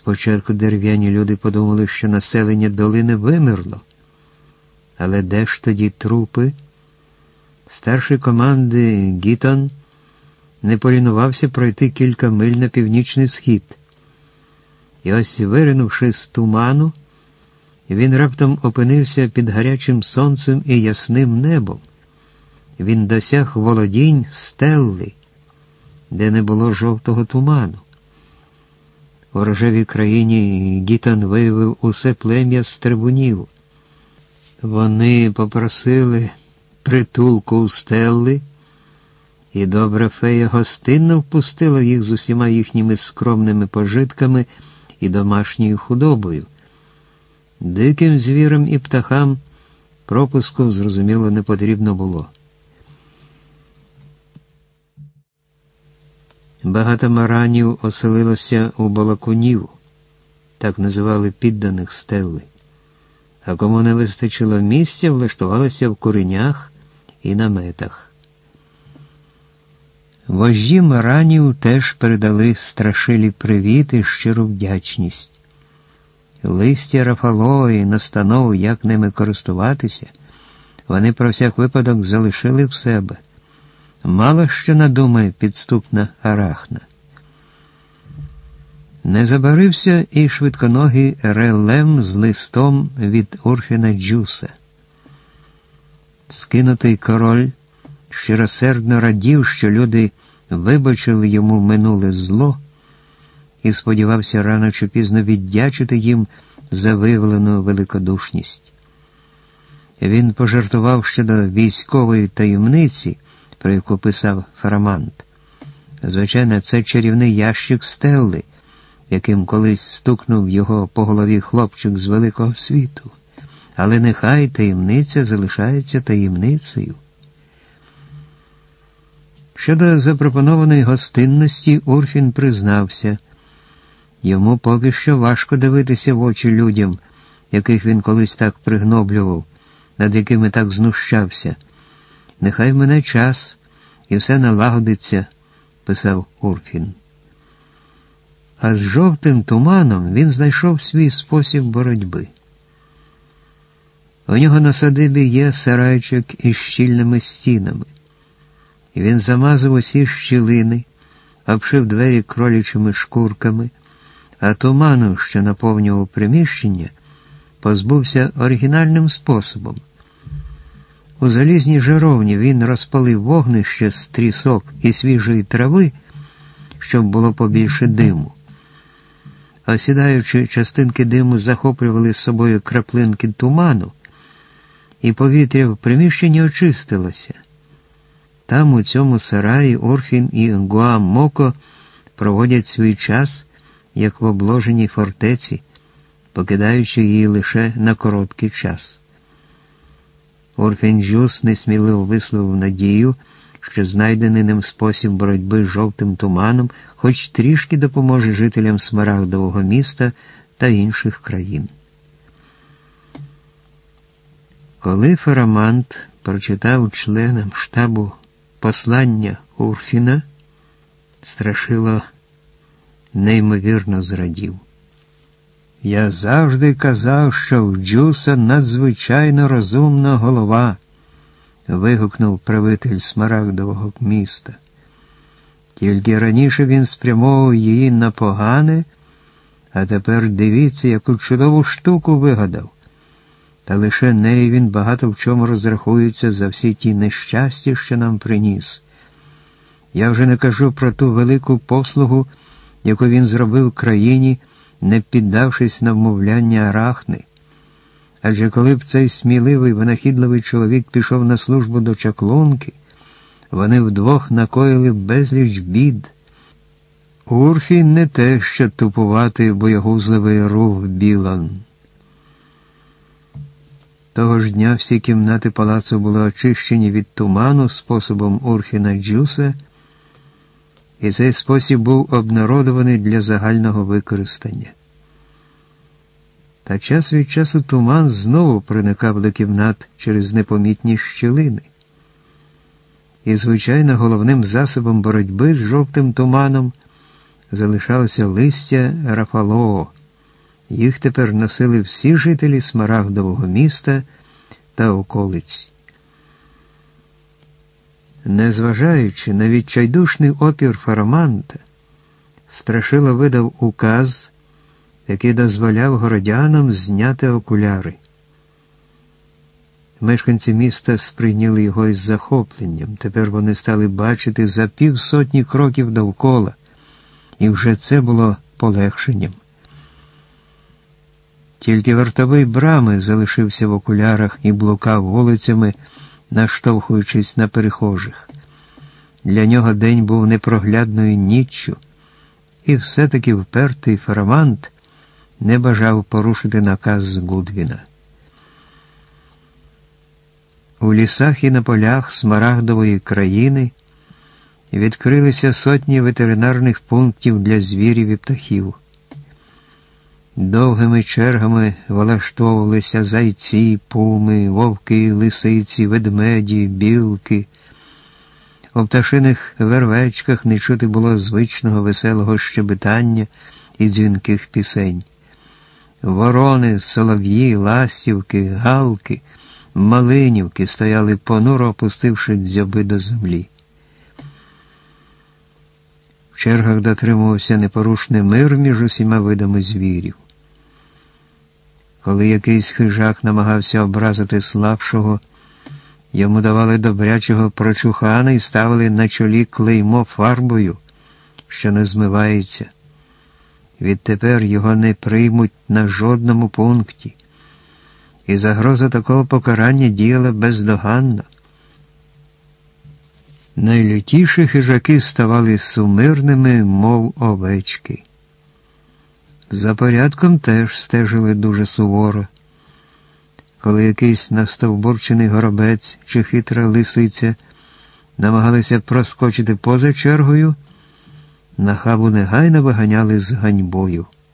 Спочатку дерев'яні люди подумали, що населення долини вимерло. Але де ж тоді трупи? Старший команди Гітон не полінувався пройти кілька миль на північний схід. І ось, виринувши з туману, він раптом опинився під гарячим сонцем і ясним небом. Він досяг володінь Стелли, де не було жовтого туману. У рожевій країні Гітон виявив усе плем'я стрибунів. Вони попросили притулку у Стелли, і добра фея гостинно впустила їх з усіма їхніми скромними пожитками і домашньою худобою. Диким звірам і птахам пропуску, зрозуміло, не потрібно було. Багато маранів оселилося у балакунів, так називали підданих Стелли. А кому не вистачило місця, влаштувалося в куренях і наметах. Вожді маранів теж передали страшилі привіт і щиру вдячність. Листя рафало і настанов, як ними користуватися, вони про всяк випадок залишили в себе. Мало що надумає підступна Арахна. Не забарився і швидконогий Релем з листом від Урфіна Джуса. Скинутий король щиросердно радів, що люди вибачили йому минуле зло, і сподівався рано чи пізно віддячити їм за виявлену великодушність. Він пожартував щодо військової таємниці, про яку писав Фарамант. Звичайно, це чарівний ящик Стелли, яким колись стукнув його по голові хлопчик з великого світу. Але нехай таємниця залишається таємницею. Щодо запропонованої гостинності, Урфін признався, йому поки що важко дивитися в очі людям, яких він колись так пригноблював, над якими так знущався. «Нехай мине час, і все налагодиться», – писав Урфін. А з жовтим туманом він знайшов свій спосіб боротьби. У нього на садибі є сарайчик із щільними стінами. І він замазав усі щілини, обшив двері кролячими шкурками, а туману, що наповнював приміщення, позбувся оригінальним способом. У залізній жаровні він розпалив вогнище з трісок і свіжої трави, щоб було побільше диму. Осідаючи, частинки диму захоплювали з собою краплинки туману, і повітря в приміщенні очистилося. Там, у цьому сараї, Урфін і Гуам-Моко проводять свій час, як в обложеній фортеці, покидаючи її лише на короткий час. Урфін Джус несміливо висловив надію, що знайдений ним спосіб боротьби з жовтим туманом хоч трішки допоможе жителям Смарагдового міста та інших країн. Коли Фарамант прочитав членам штабу послання Урфіна, Страшило неймовірно зрадів. «Я завжди казав, що в Джуса надзвичайно розумна голова», – вигукнув правитель Смарагдового міста. «Тільки раніше він спрямовував її на погане, а тепер дивіться, яку чудову штуку вигадав. Та лише нею він багато в чому розрахується за всі ті нещастя, що нам приніс. Я вже не кажу про ту велику послугу, яку він зробив країні, не піддавшись на вмовляння Арахни. Адже коли б цей сміливий, винахідливий чоловік пішов на службу до чаклунки, вони вдвох накоїли безліч бід. Урфін не те, що тупуватий боягузливий рух Білан». Того ж дня всі кімнати палацу були очищені від туману способом Урфіна Джуса, і цей спосіб був обнародований для загального використання. Та час від часу туман знову проникав до кімнат через непомітні щілини. І, звичайно, головним засобом боротьби з жовтим туманом залишалося листя рафалоо. Їх тепер носили всі жителі Смарагдового міста та околиць. Незважаючи на відчайдушний опір Фараманта, Страшило видав указ, який дозволяв городянам зняти окуляри. Мешканці міста сприйняли його із захопленням. Тепер вони стали бачити за 50 кроків довкола, і вже це було полегшенням. Тільки вартовий брами залишився в окулярах і блукав вулицями, наштовхуючись на перехожих. Для нього день був непроглядною ніччю, і все-таки впертий Фарамант не бажав порушити наказ Гудвіна. У лісах і на полях Смарагдової країни відкрилися сотні ветеринарних пунктів для звірів і птахів. Довгими чергами влаштовувалися зайці, пуми, вовки, лисиці, ведмеді, білки. У пташиних вервечках не чути було звичного веселого щебетання і дзвінких пісень. Ворони, солов'ї, ластівки, галки, малинівки стояли понуро, опустивши дзьоби до землі. В чергах дотримувався непорушний мир між усіма видами звірів. Коли якийсь хижак намагався образити слабшого, йому давали добрячого прочухана і ставили на чолі клеймо фарбою, що не змивається. Відтепер його не приймуть на жодному пункті, і загроза такого покарання діяла бездоганно. Найлютіші хижаки ставали сумирними, мов овечки. За порядком теж стежили дуже суворо. Коли якийсь настовбурчений горобець чи хитра лисиця намагалися проскочити поза чергою, нахабу негайно виганяли з ганьбою.